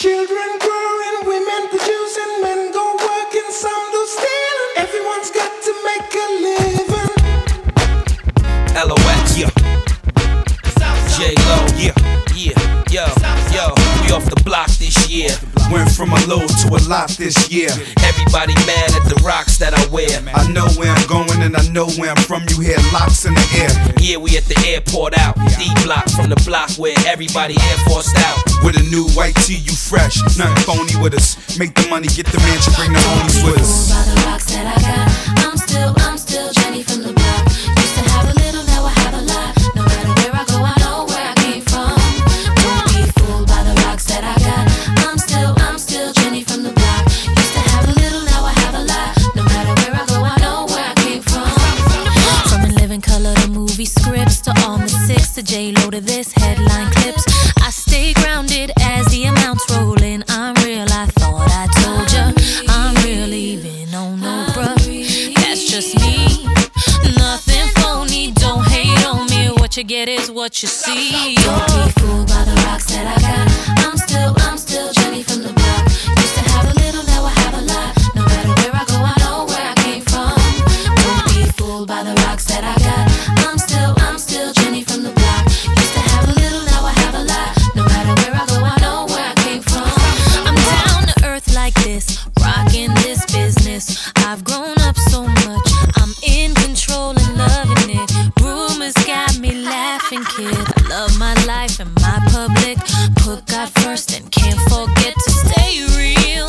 Children growing, women producing, men go working, some do stealing. Everyone's got to make a living. LOX, yeah. J-Lo, yeah, yo, we off the block this year. Went from a low to a lot this year. Everybody mad at the rocks that I wear. I know where I'm going and I know where I'm from. You hear locks in the air. Yeah, we at the airport out. D-block from the block where everybody Air Forced out. With a new white tee, you fresh. Nothing phony with us. Make the money, get the mansion, bring the homies with us. By the rocks that I got, I'm still Jenny from the block. Used to have a little, now I have a lot. No matter where I go, I know where I came from. Don't be fooled by the rocks that I got. I'm still Jenny from the block. Used to have a little, now I have a lot. No matter where I go, I know where I came from. From In Living Color to movie scripts to all the six to J-Lo to this headline clips. I stay grounded as the amounts roll in. I'm real, I thought I told ya. I'm real even on no bruh. That's just me. Nothing phony, don't hate on me. What you get is what you see. Don't be fooled by the rocks that I got. I'm still Jenny from the block. Used to have a little, now I have a lot. No matter where I go, I know where I came from. Don't be fooled by the rocks that I got. I'm still Jenny from the block. Used to have a little, now I have a lot. No matter where I go, I know where I came from. I'm down to earth like this, rocking this business. I've grown up so much, I'm in control and loving it. Rumors got me laughing, kid. I love my life and my public. Put God first and can't forget to stay real.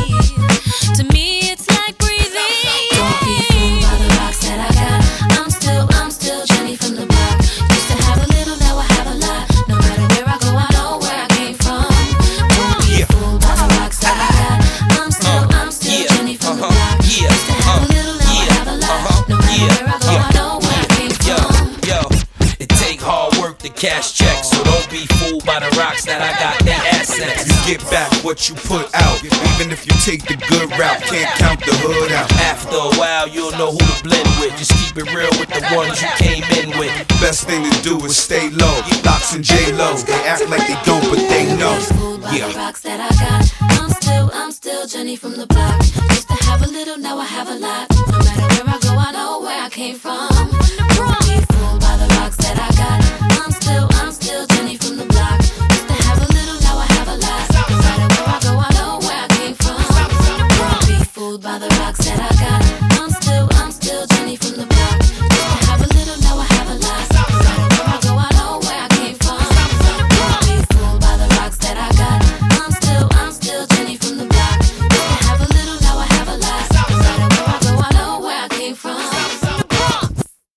To me, it's like breathing. Don't be fooled by the rocks that I got. I'm still Jenny from the block. Used to have a little, now I have a lot. No matter where I go, I know where I came from. Don't be fooled by the rocks that I got. I'm still Jenny from the block. Used to have a little, now I have a lot. No matter where I go, I know where I came from. Yo, it take hard work to cash checks, so don't be fooled by the rocks that I got. They assets. You get back what you put out. Even if you take the good route, can't count the hood out. After a while, you'll know who to blend with. Just keep it real with the ones you came in with. Best thing to do is stay low. Locks and J-Lo, they act like they don't, but they know. Yeah. The rocks that I got. I'm still Jenny from the block. Used to have a little, now I have a lot. No matter